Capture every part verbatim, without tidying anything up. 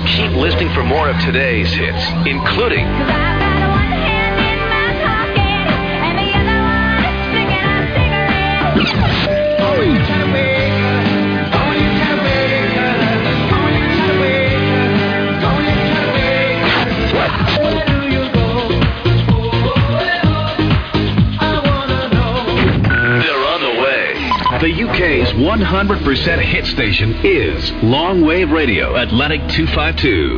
Keep listening for more of today's hits, including the U K's one hundred percent hit station is Longwave Radio, Atlantic two fifty-two.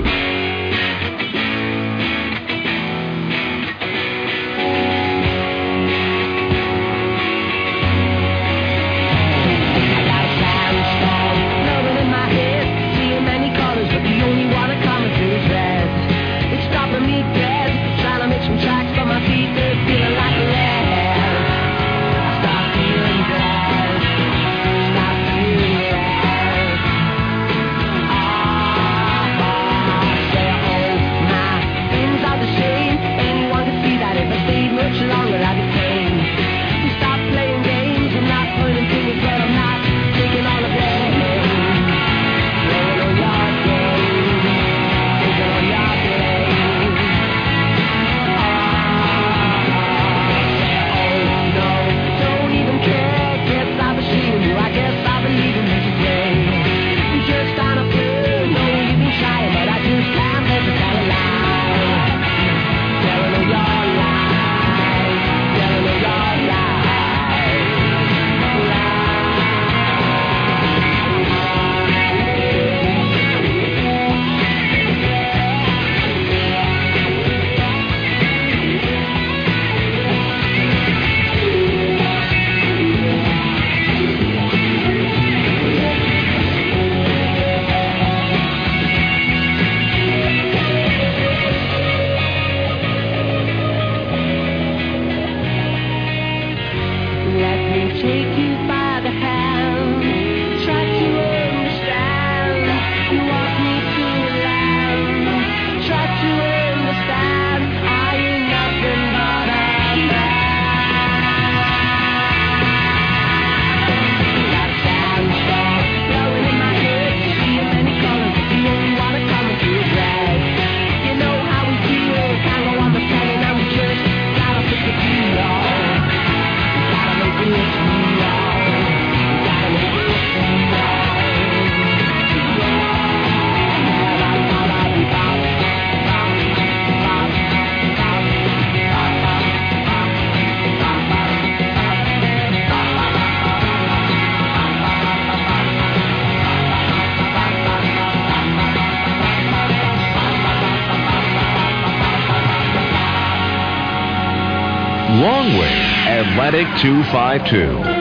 Longwave, Atlantic two fifty-two.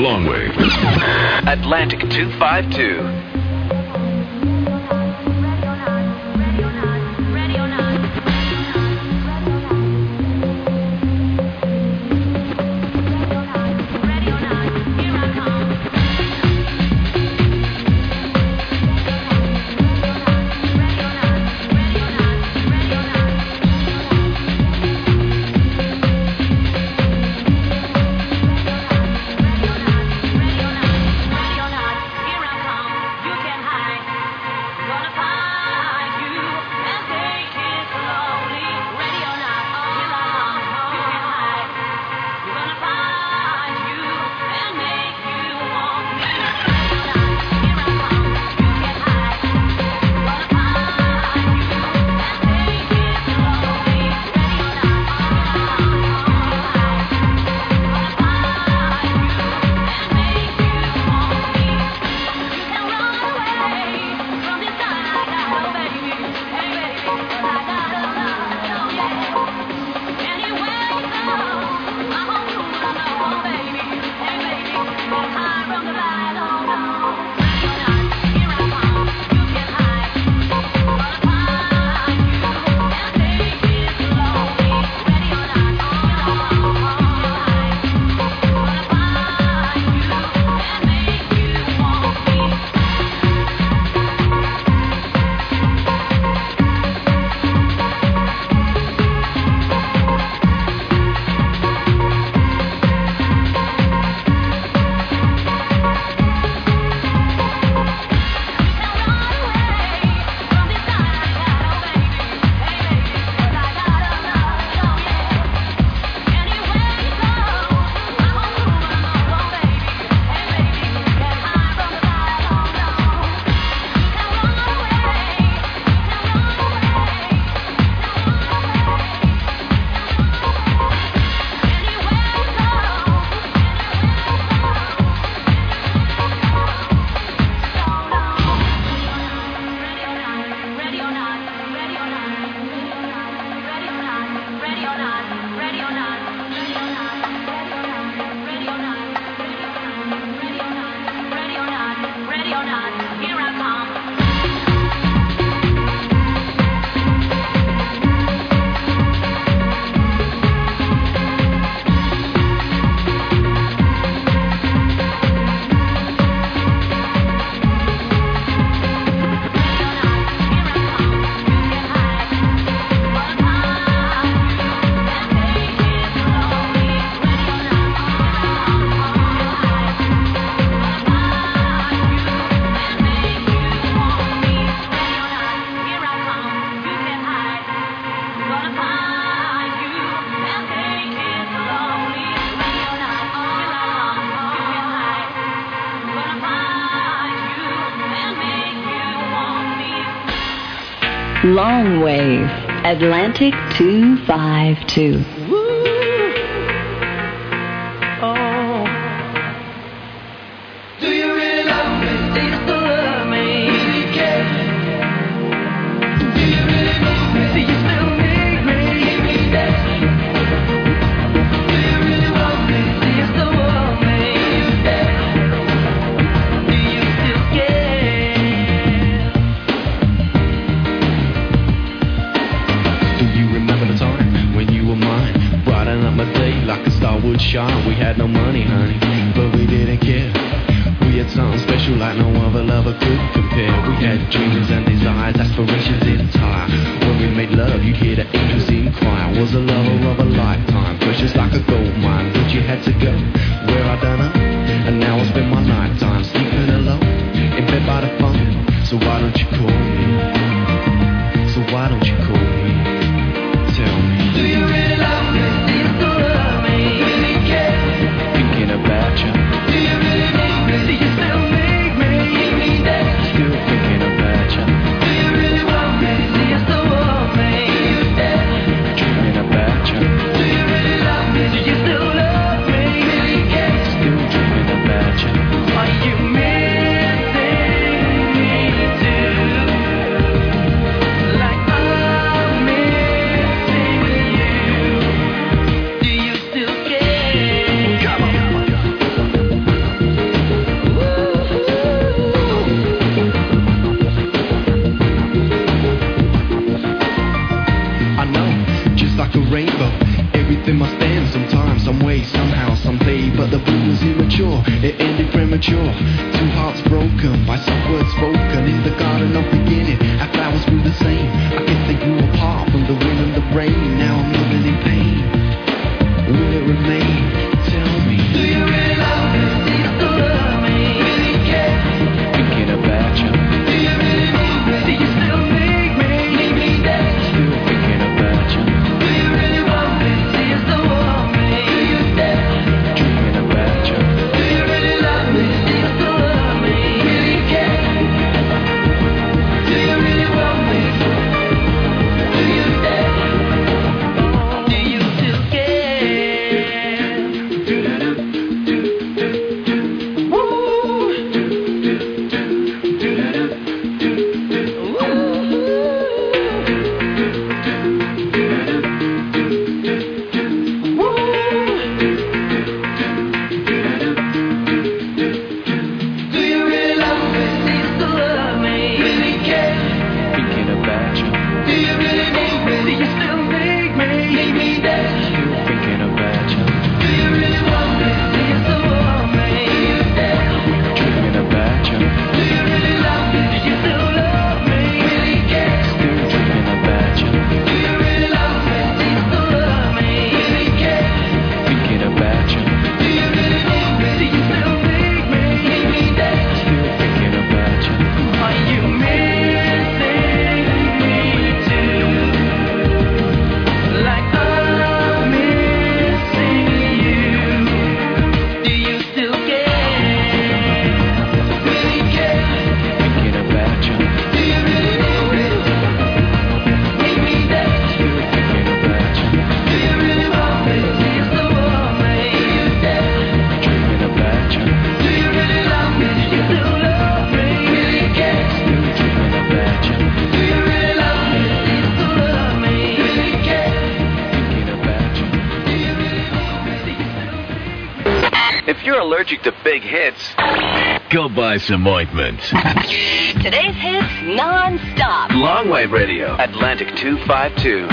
Long Wave. Atlantic two fifty-two. Long Wave, Atlantic two fifty-two. Shine. We had no money, honey, but we didn't care. We had something special like no other lover could compare. We had dreams and desires, aspirations entire. When we made love, you'd hear the angels in choir. Was a lover of a lifetime, precious like a gold mine. But you had to go where I don't know, and now I spend my lifetime sleeping alone in bed by the phone. So why don't you call me? So why don't you call me? Tell me, do you really love me? Do you still love me? Thinking about you. Do you really need me? Do you still need me? Need me there? Still thinking about you. Do you really want me? Do you still want me? You there? Dreaming about you. Do you really love me? Do you still love me? Really care? Still dreaming about you. Are you missing me too? allergic to big hits, Go buy some ointment. Today's hits non-stop. Longwave Radio, Atlantic two five two.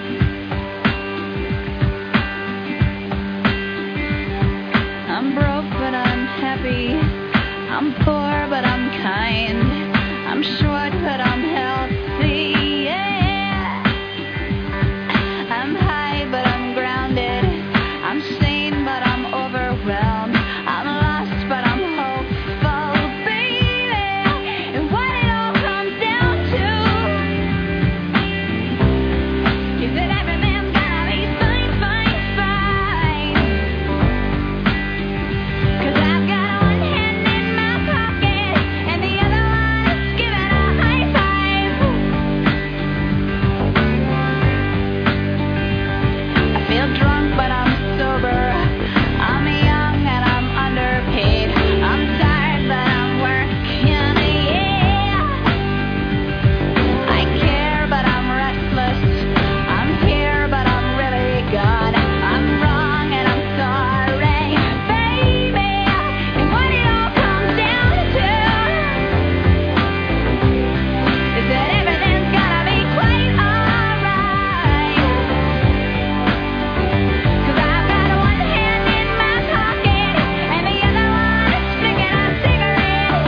I'm broke, but I'm happy. I'm poor, but I'm kind. I'm short, but I'm healthy. Yeah. I'm high, but I'm grounded. I'm sane, but I'm overwhelmed. I'm lost, but I'm hopeful, baby. And what it all comes down to is that everything's gonna be fine, fine, fine. 'Cause I've got one hand in my pocket and the other one is giving a high five. I feel drunk, but I'm sober. I'm young and I'm underpaid. I'm tired, but I'm working, yeah. I care, but I'm restless. I'm here, but I'm really gone. I'm wrong and I'm sorry, baby. And what it all comes down to is that everything's gonna be quite alright. 'Cause I've got one hand in my pocket and the other one is sticking a cigarette.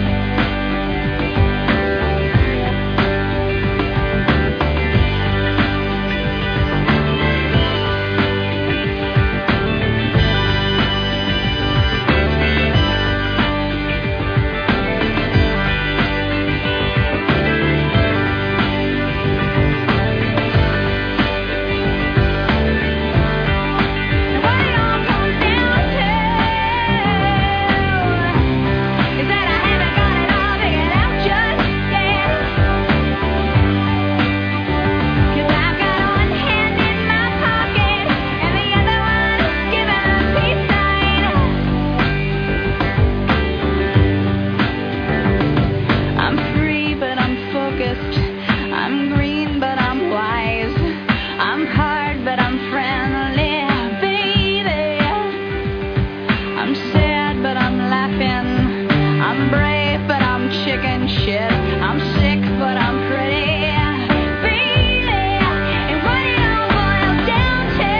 And what it all comes down to is that I haven't got it all figured out just yet. 'Cause I've got one hand in my pocket and the other one is giving a peace sign. I'm free, but I'm focused. I'm green, but I'm wise. I'm hard, but I'm friendly, baby. I'm sad, but I'm laughing. I'm brave, but I'm chicken shit. I'm sick, but I'm pretty, baby. And what it all boils down to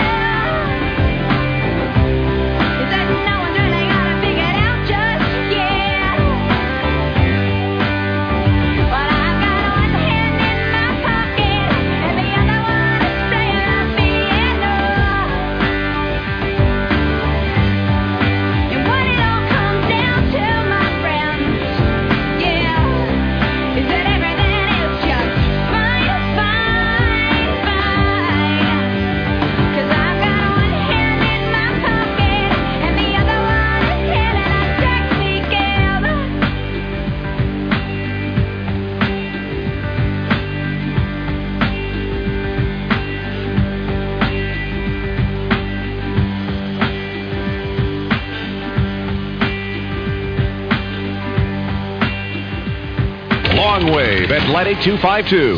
is that no one's really got it figured out just yet. But I've got one hand in my pocket and the other one is playing a piano. And what it all comes down to, my friends, yeah, is that everything is just fine, fine, fine. 'Cause I've got one hand in my pocket and the other one is hitting a taxi cab. Long Wave Atlantic two five two.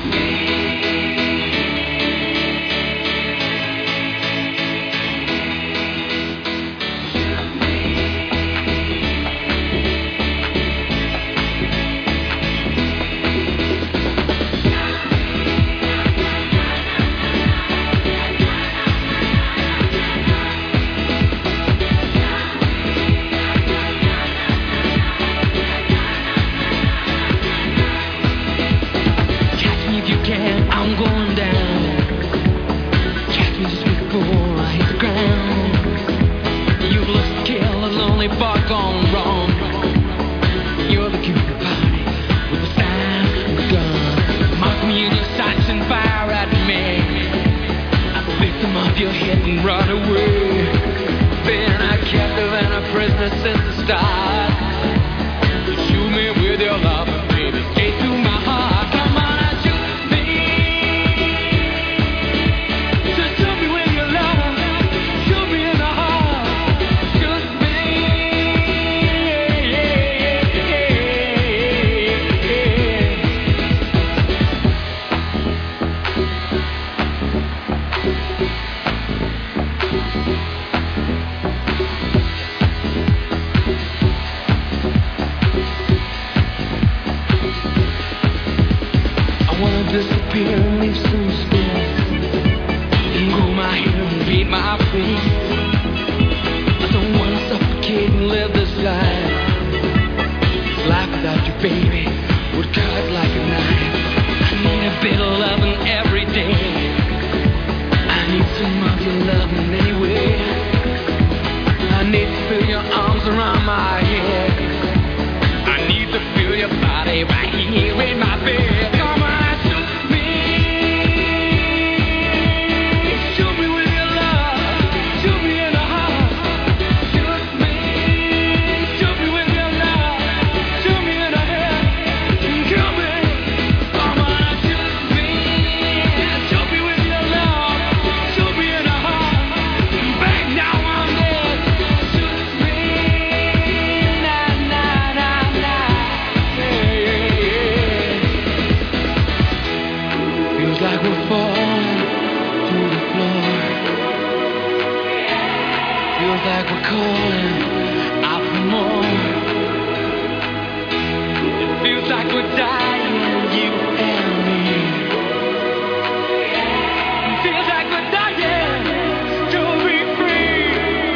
Catch me if you can, I'm going down. Catch me just before I hit the ground. You've looked to kill a lonely bar gone wrong. You're the king of the party with the staff and the gun. Mock me in your sights and fire at me. I'm a victim of your hit and run away. Been a captive and a prisoner since the start. You shoot me with your love, baby, straight to my heart. Come on and shoot me. So shoot me with your love. Shoot me in the heart. Shoot me. Yeah, yeah, yeah, yeah. I wanna disappear and leave some space, and grow my hair and beat my face. I don't wanna suffocate and live this life. This life without you, baby, would cut like a knife. I need a bit of loving every day. I need some of your loving anyway. I need to feel your arms around my head. I need to feel your body right here in my bed. Come on, shoot me. Shoot me with your love. Shoot me in the heart. Shoot me. Shoot me with your love. Shoot me in the head. Kill me. Come on, shoot me. Shoot me with your love. Shoot me in the heart. Bang, now I'm dead. Shoot me. Nah, nah, nah, nah. Yeah, yeah, yeah. Feels like we're falling through the floor. Feels like we're calling out for more. It feels like we're dying, you and me. It feels like we're dying to be free.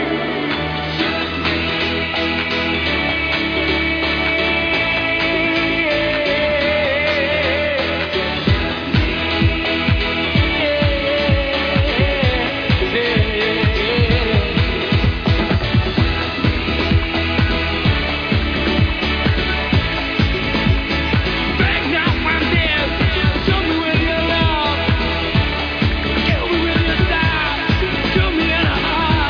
Bang, now I'm dead. Shoot me with your love. Kill me with your style. Shoot me in the heart.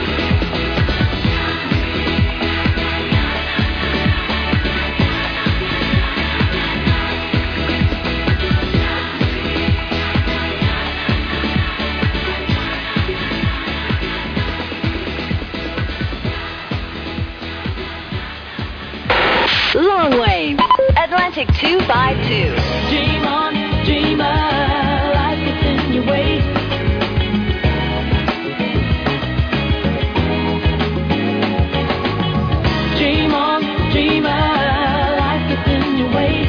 Long Wave, Atlantic two five two. Dream on, dreamer, life gets in your way. Dream on, dreamer, life gets in your way.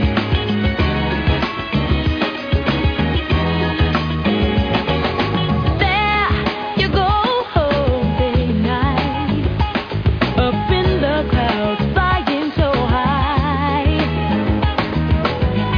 There you go, day and night, up in the clouds, flying so high.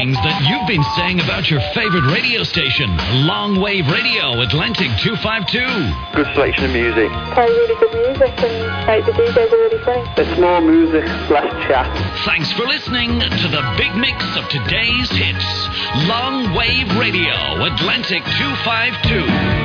things that you've been saying about your favorite radio station, Long Wave Radio, Atlantic two fifty-two. Good selection of music. Play really good music and like the D Js are really funny. It's more music, less chat. Thanks for listening to the big mix of today's hits. Long Wave Radio, Atlantic two fifty-two.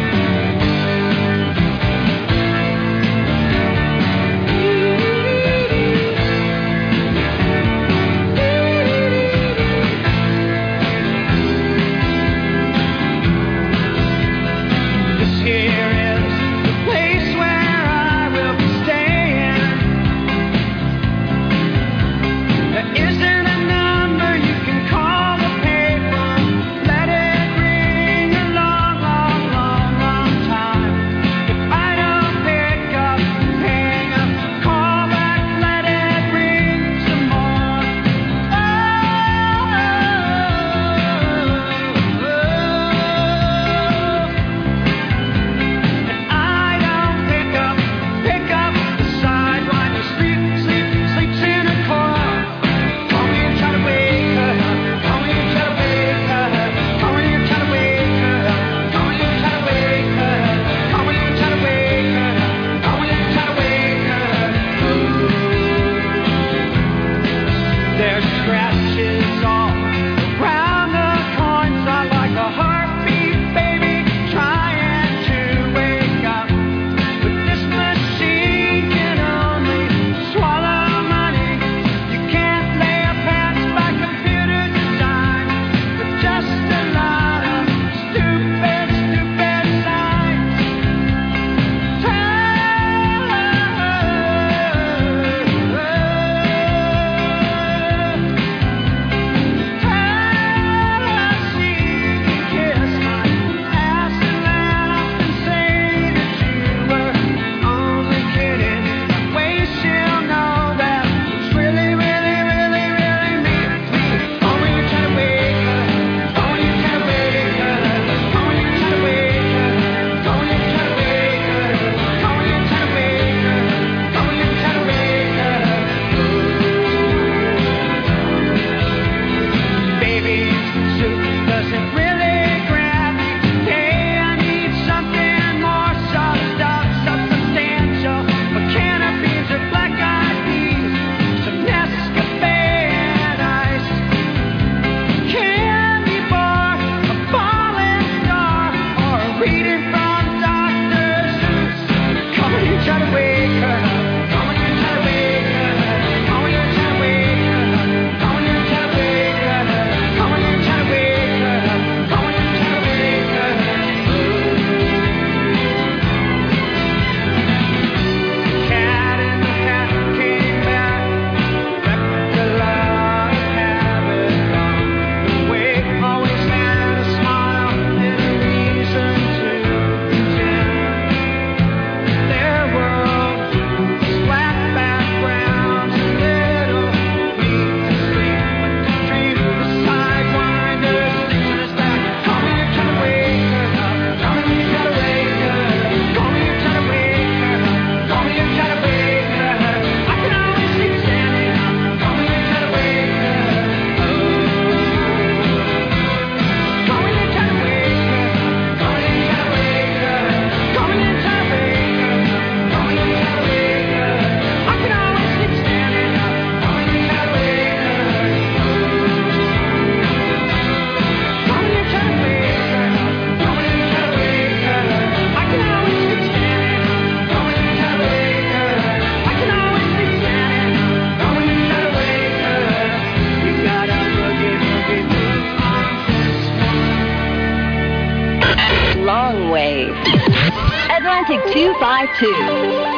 Atlantic two fifty-two.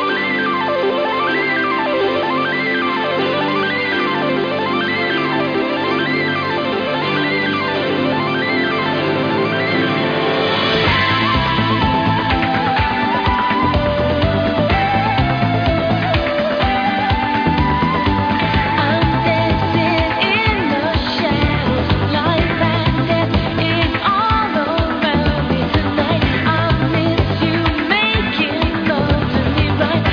Right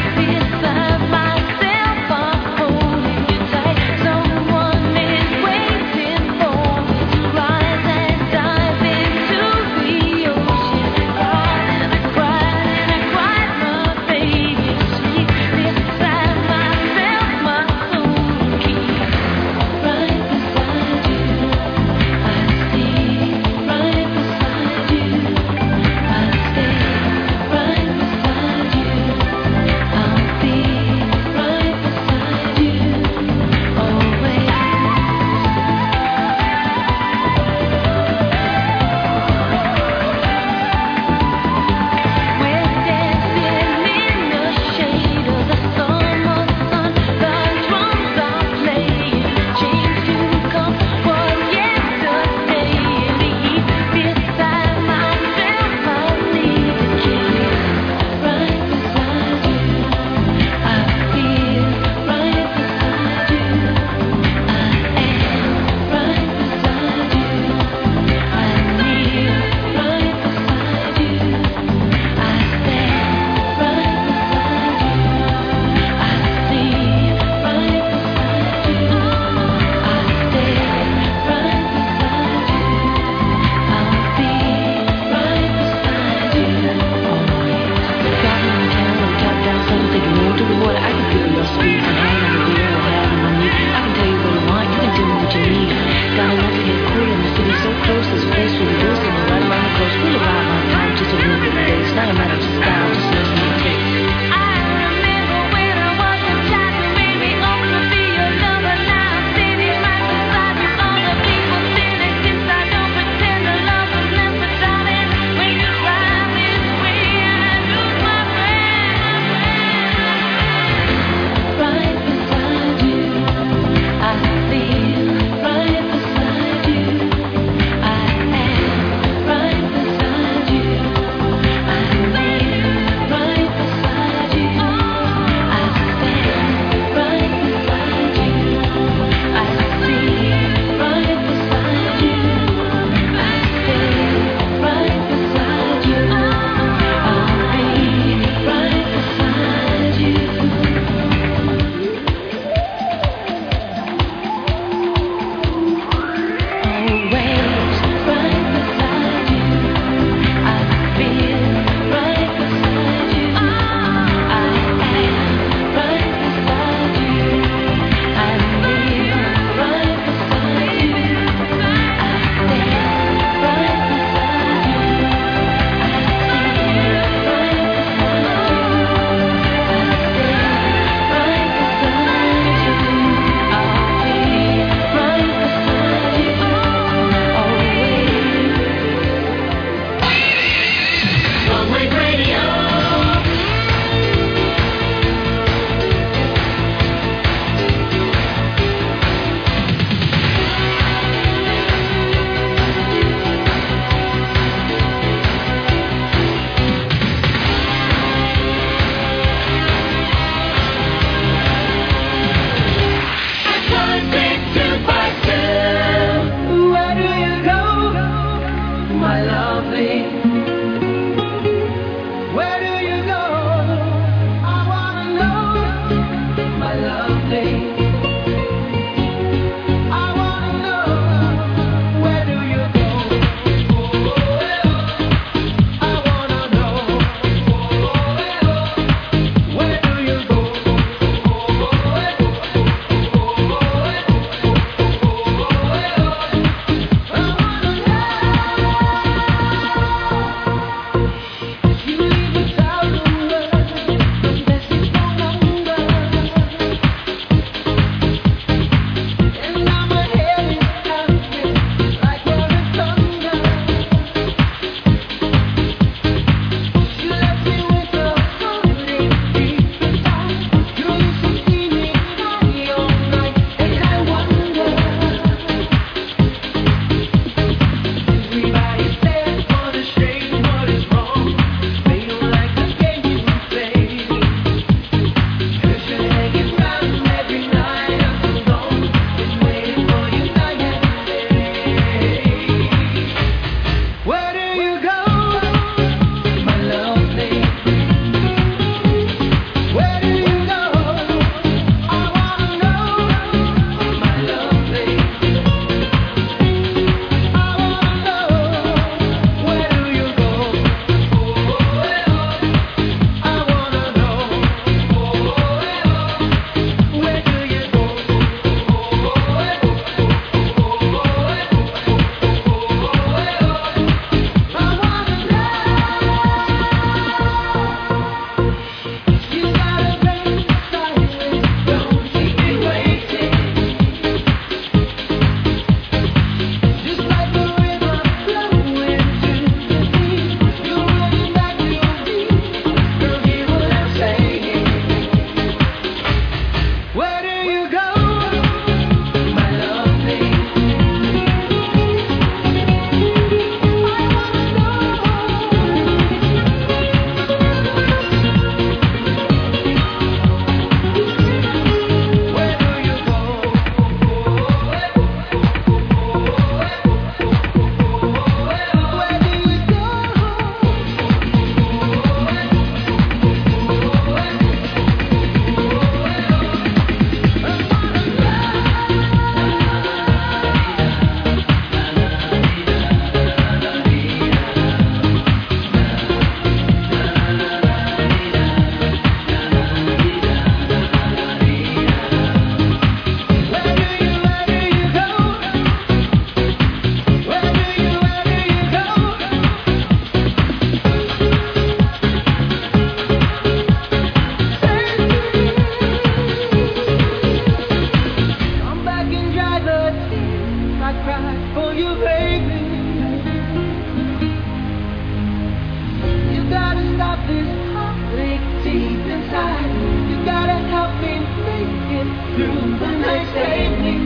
deep inside. You gotta help me make it through the night. Save me.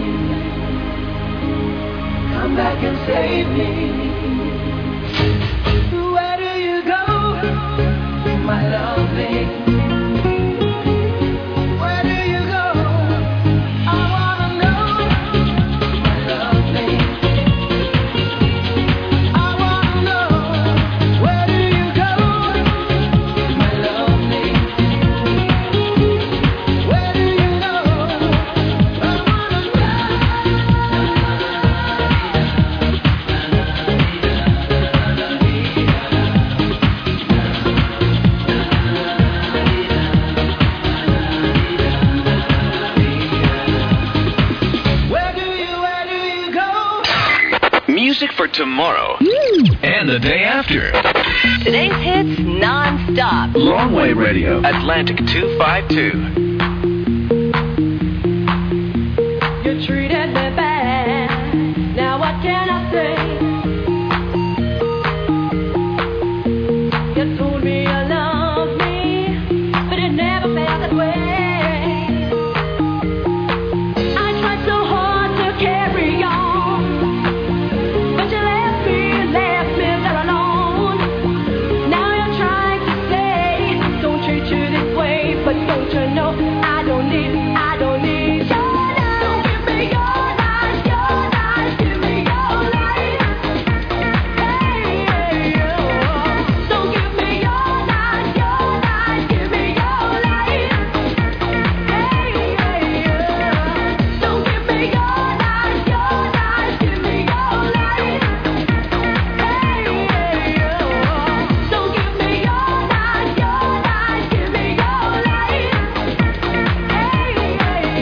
Come back and save me. Where do you go, my lovely? Where do you go? I wanna know, my lovely. I wanna know, where do you go, my lovely? Where do you go? I wanna Where do you, where do you go? Music for tomorrow and the day after. Today's hits non-stop. Longwave Radio, Atlantic two fifty-two. You treated me bad. Now what can I say? You told me you loved me, but it never felt that way. I tried so hard to carry on, but you left me, left me there alone. Now you're trying to say, don't treat you this way, but don't you know I don't need, I don't need your love. Don't give me your life, your life, give me your life. Hey, hey, oh. Don't give me your life, your life, give me your life. Hey, hey, oh. Don't give me your life, your life, give me your life. Hey, hey, oh. Don't give me your life, your life, give me your life. Hey, hey,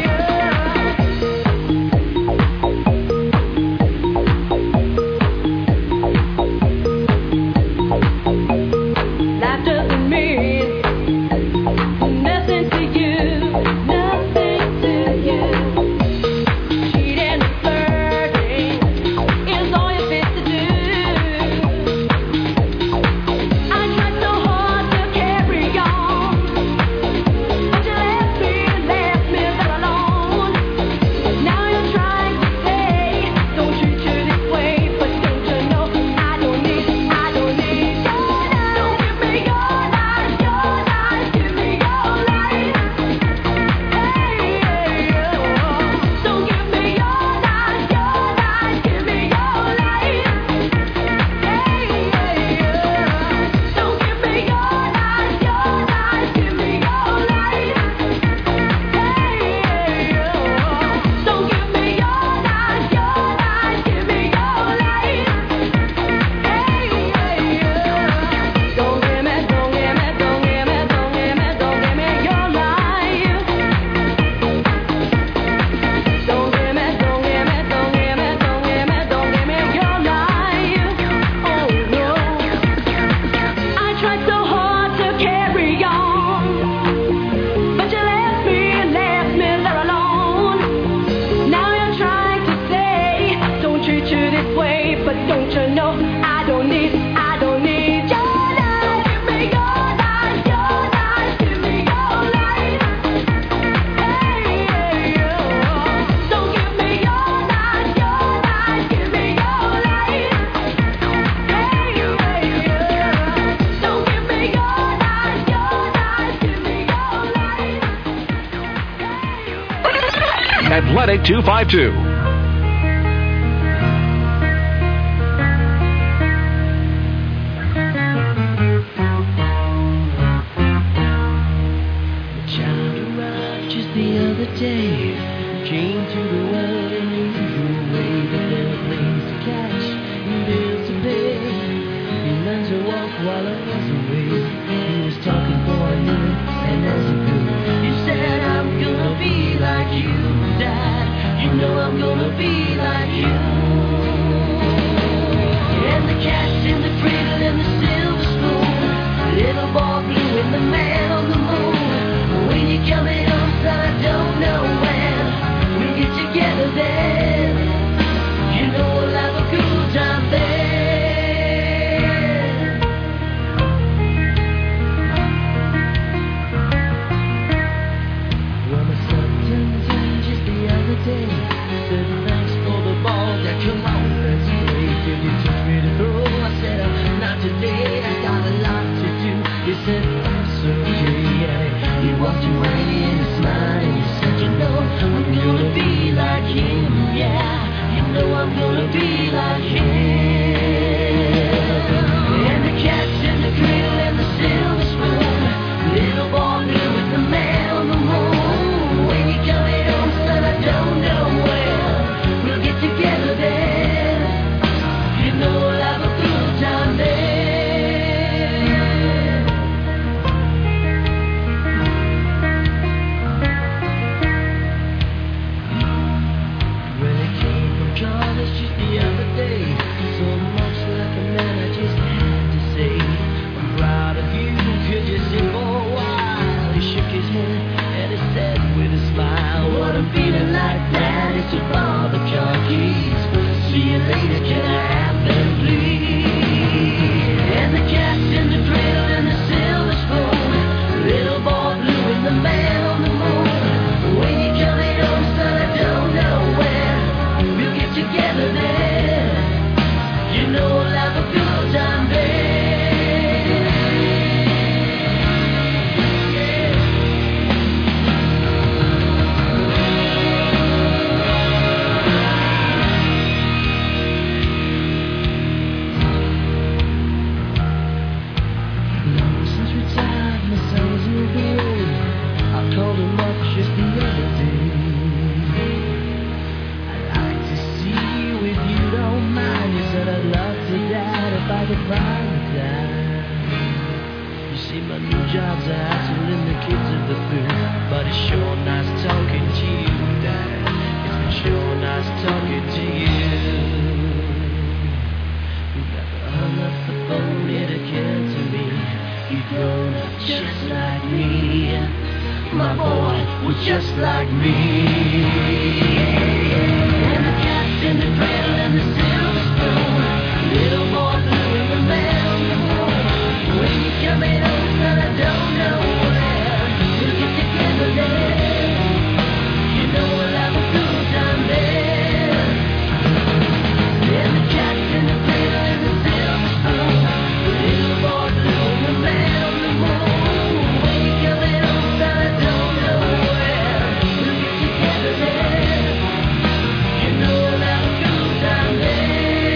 Life doesn't mean nothing to you, nothing to you. Cheating and flirting is all you're fit to do. I tried so hard to carry on, but you left me, left me there alone. Now you're trying to say, don't treat you this way, but don't you know I don't need, I don't need your love. Don't give me your life, your life, give me your life. Hey, hey, oh. Don't give me your life, your life, give me your life. Hey, hey, oh. Don't give me your life, your life, give me your life. Hey, hey, oh. Don't give me your life, your life, give me your life. Hey, hey, oh. Don't give me, don't give me, don't give me, don't give me, don't give me your life. Don't give me, don't give me, don't give me, don't give me, don't give me your life. Oh no. I tried so hard to carry on, but you left me, left me there alone. Now you're trying to say, don't treat you this way, but don't you know I don't need, I don't need your love. Give me your life, your life, give me your life. Hey, hey, oh. Don't give me your life, your life, give me your life. Hey, hey, oh. Don't give me your life, your life, give me your life. Atlantic two fifty-two. Child arrived just the other day. Came to the world in the usual way, but there were planes to catch and bills to pay. He learned to walk while I was away. He was talking for a minute, and as he grew, he said, I'm gonna be like you, Dad. You know I'm gonna be like you. And the cat's in the cradle and the silver spoon, little ball blue and the man on the moon. When you're coming home, son, I don't know when. We get together then. said, that's okay. He walked away and he smiled and he said, you know, I'm gonna be like him, yeah. You know I'm gonna be like him. And the cat's in the cradle and the silver spoon. Little boy blue with the man on the moon. When you coming home, son, I don't know where. We'll get together there. You know we'll have a good time there. When it came from college just the other day, so much like a man I just had to say, I'm proud of you, could you sit for a while? He shook his head and he said with a smile, what I'm feeling like that is to borrow the car keys. See you later, can I have them please? And the cat's in the cradle and the silver spoon. Little boy blue and the man on the moon. When you coming home, son, I don't know where. We'll get together there. You know we'll have a good time there. Long since retired, my son's moving on. I called him up just the other day. I'd like to see you if you don't mind. He said I'd love to, Dad, if I could find the time. You see, my new job's a hassle and the kids are the boo. But it's sure nice talking to you, Dad. It's been sure nice talking to you. You never hung up the phone, it occurred to me. You'd grown up just like me. My boy was just like me. And the cat's in the cradle and the silver spoon. Little boy blue and the man on the moon. When you coming home, son, I don't know where. We'll get together there. You know we'll have a good time there. And the cat's in the cradle and the silver spoon. Little boy blue and the man on the moon. When you coming home, son, I don't know where. We'll get together there. You know we'll have a good time there.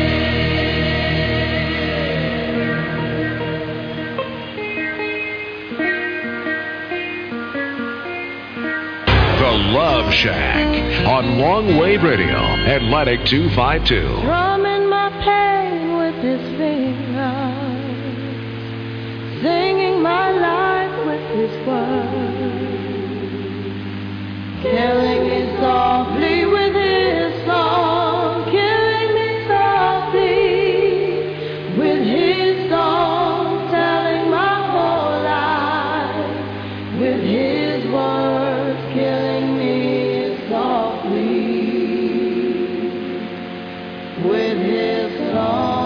The Love Shack on Long Wave Radio, Atlantic two fifty-two. Drumming my pain with his fingers, singing my life with his words, killing me softly with his song, killing me softly with his song, telling my whole life with his words, killing me softly with his song.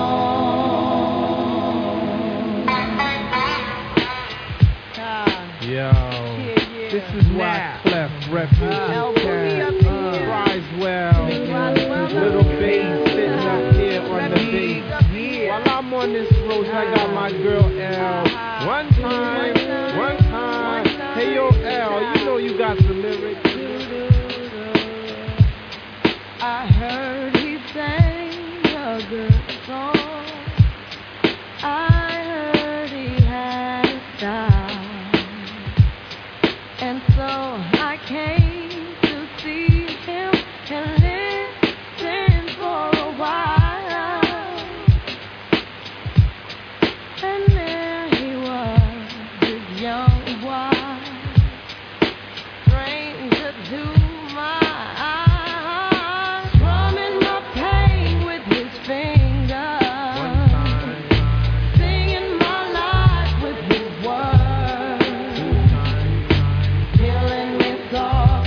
Yo, this is why Clef Refuge Risewell, little bass sitting up here on the bass. While I'm on this road, I got my girl L. One time, one time. Hey yo L, you know you got some lyrics. I heard he sang a good song. I heard he had a style, and so I came to see him and listen for a while. And there he was, this young boy, stranger to my eyes, strumming my pain with his fingers, singing my life with his words, killing me softly.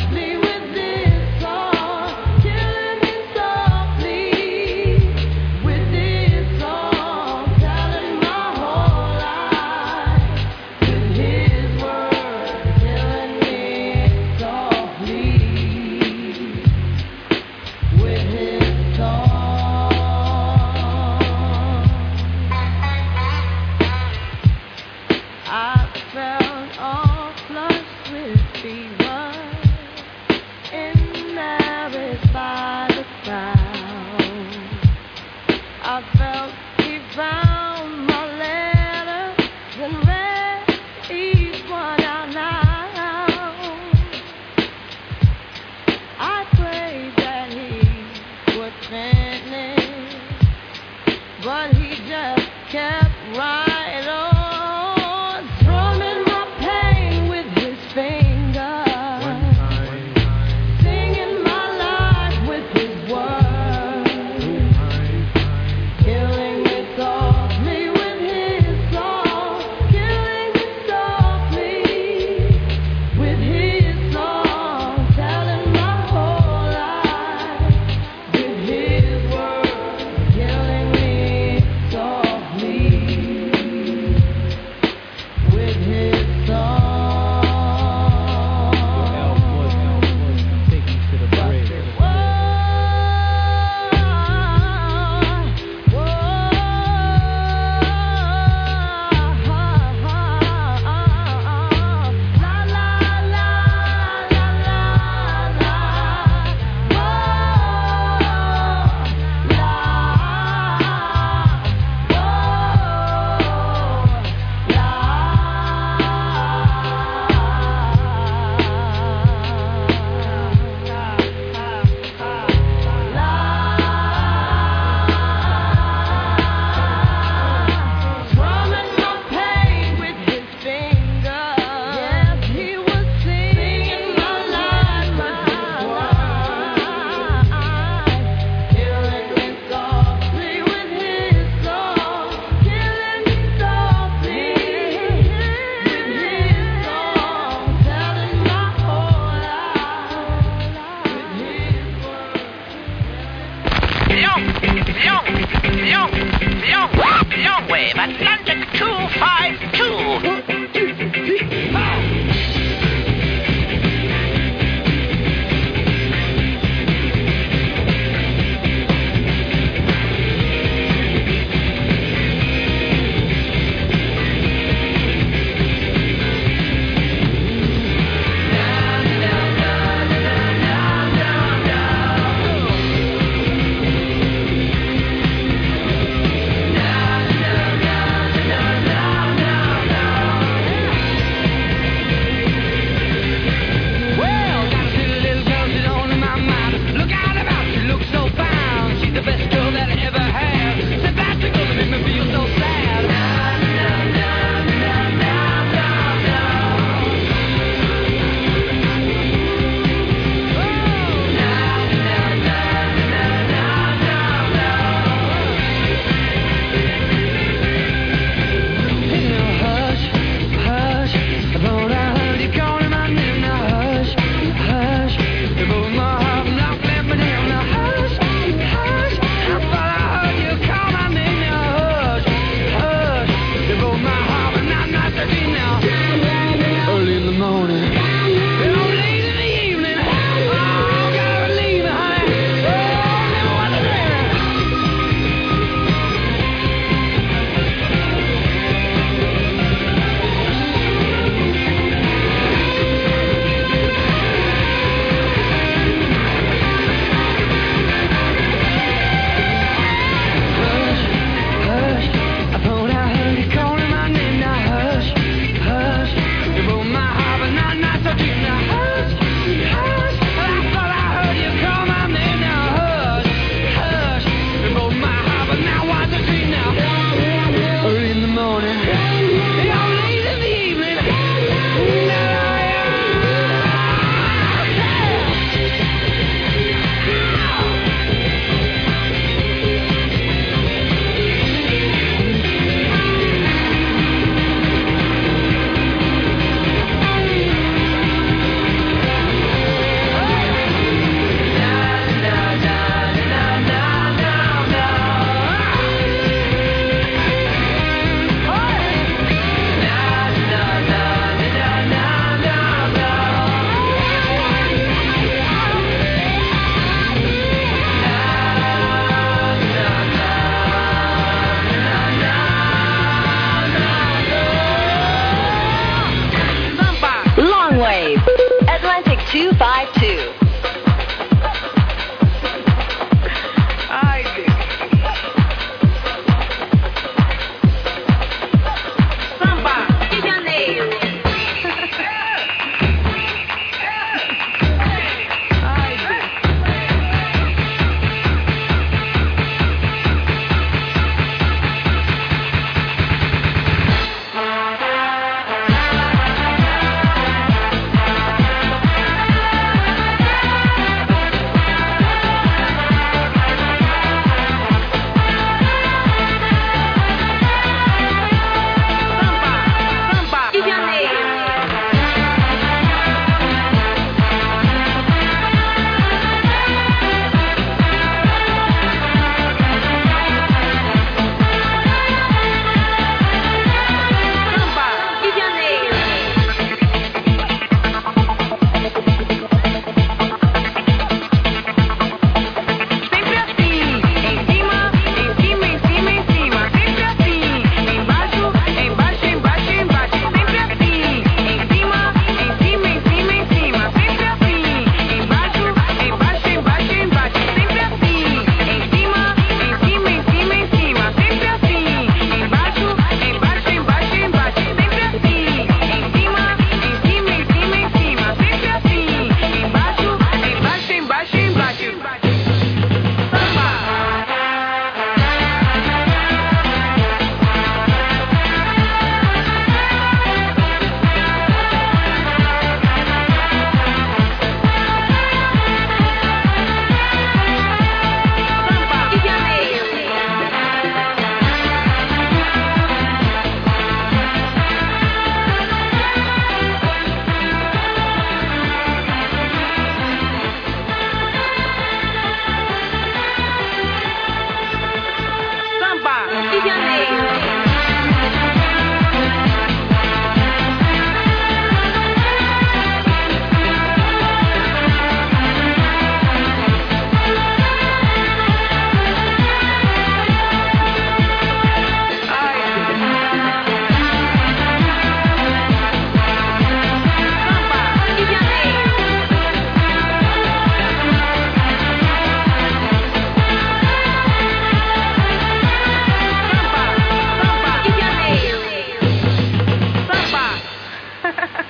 felt all flushed with fever, embarrassed by the crowd. I felt he found my letters and read each one out loud. I prayed that he would finish, but he just kept right on, strumming my pain with his fingers. Long Wave, Atlantic two five two.